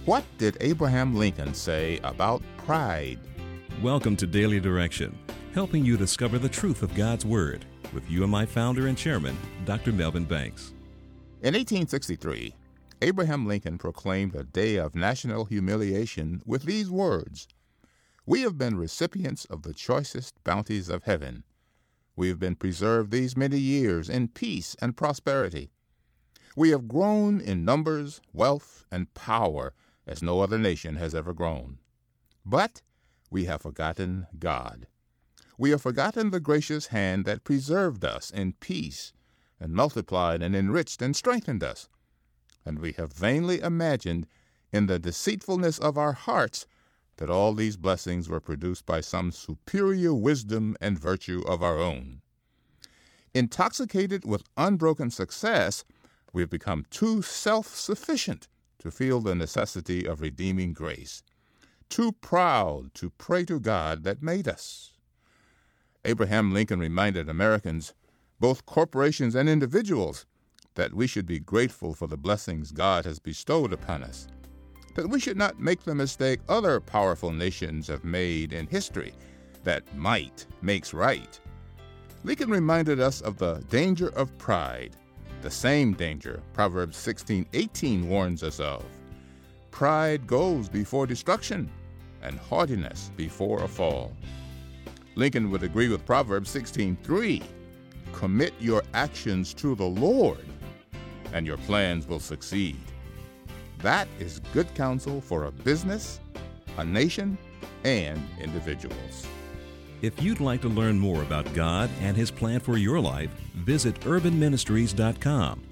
What did Abraham Lincoln say about pride? Welcome to Daily Direction, helping you discover the truth of God's Word with you and my founder and chairman, Dr. Melvin Banks. In 1863, Abraham Lincoln proclaimed a day of national humiliation with these words: "We have been recipients of the choicest bounties of heaven. We have been preserved these many years in peace and prosperity. We have grown in numbers, wealth, and power as no other nation has ever grown. But we have forgotten God. We have forgotten the gracious hand that preserved us in peace and multiplied and enriched and strengthened us. And we have vainly imagined in the deceitfulness of our hearts that all these blessings were produced by some superior wisdom and virtue of our own. Intoxicated with unbroken success, we have become too self-sufficient to feel the necessity of redeeming grace, too proud to pray to God that made us." Abraham Lincoln reminded Americans, both corporations and individuals, that we should be grateful for the blessings God has bestowed upon us, that we should not make the mistake other powerful nations have made in history, that might makes right. Lincoln reminded us of the danger of pride, the same danger Proverbs 16:18 warns us of. Pride goes before destruction, and haughtiness before a fall. Lincoln would agree with Proverbs 16:3. Commit your actions to the Lord, and your plans will succeed. That is good counsel for a business, a nation, and individuals. If you'd like to learn more about God and His plan for your life, visit urbanministries.com